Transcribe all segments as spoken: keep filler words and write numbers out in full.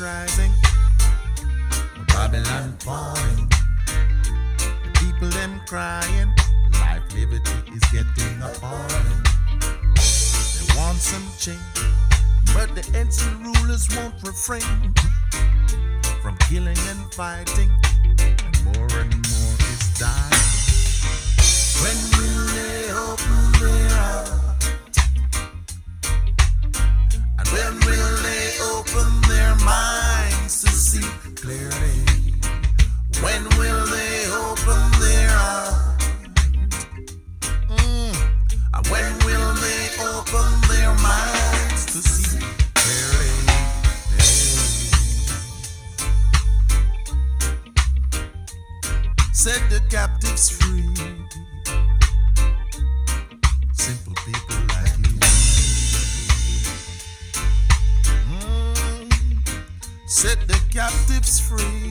rising, Babylon falling, the people them crying, life liberty is getting appalling. They want some change, but the ancient rulers won't refrain from killing and fighting, and more and more is dying. When will they open their heart? And when will they open their minds to see clearly? When will they open their heart? Mm. And when will they open their minds to see clearly? Hey. Set the captives free. Simple people like you. Mm. Set the captives free.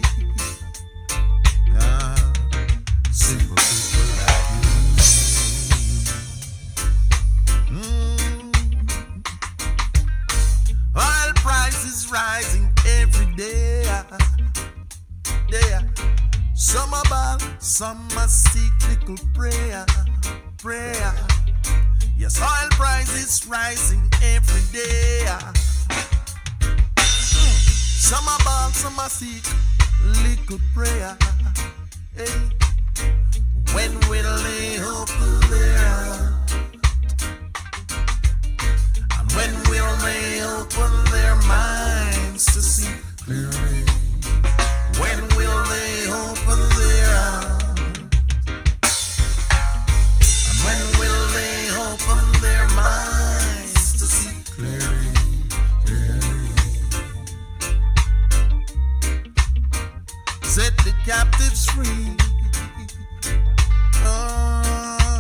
Ah, simple people like you. Mm. Oil prices rising every day. Day. Some are bad, some must seek little prayer. Prayer. Yes, oil prices rising every day. Mm. Some are bad, some are seek little prayer. Hey. When will they open their heart? And when will they open their minds to see clearly? When will they open their heart? And when will they open their minds to see clearly? Clearly. Set the captives free. Oh.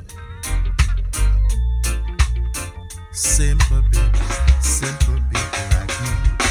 Simple people, simple people like you.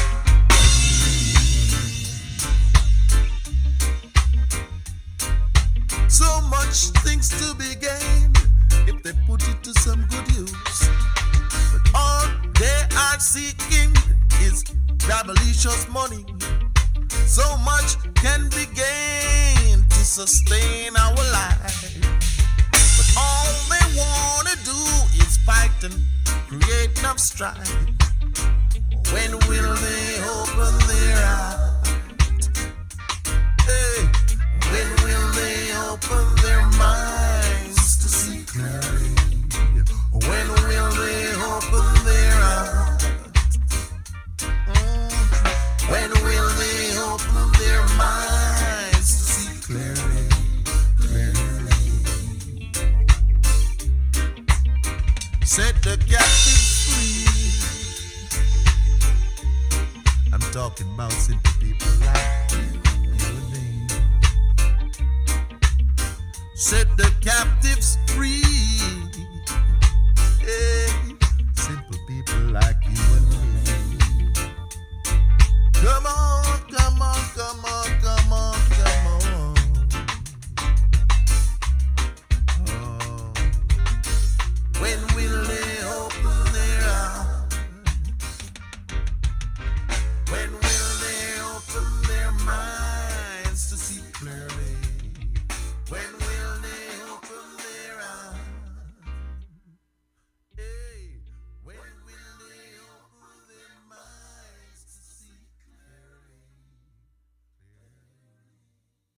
So much things to be gained if they put it to some good use. But all they are seeking is rabblicious money. So much can be gained to sustain our life. But all they want to do is fight and create enough strife. When will they open their heart? Hey, when will they open their minds to see clearly? When will they open their heart? Mm. When will they open their minds to see clearly? Clearly. Set the captives free. I'm talking about simple people like you and me. Set the captives